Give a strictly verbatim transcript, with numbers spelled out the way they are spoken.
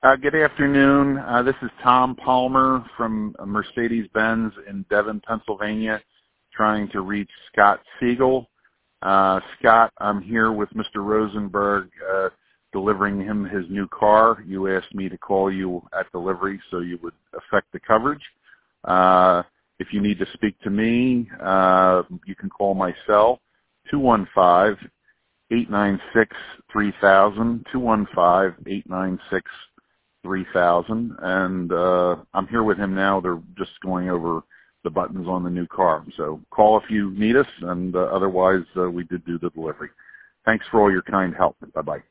Uh, good afternoon. Uh, this is Tom Palmer from Mercedes-Benz in Devon, Pennsylvania, trying to reach Scott Siegel. Uh, Scott, I'm here with Mister Rosenberg, uh, delivering him his new car. You asked me to call you at delivery so you would affect the coverage. Uh, if you need to speak to me, uh, you can call my cell, two one five, eight nine six, three thousand, two one five, eight nine six, three thousand, and uh, I'm here with him now. They're just going over the buttons on the new car. So call if you need us, and uh, otherwise uh, we did do the delivery. Thanks for all your kind help. Bye-bye.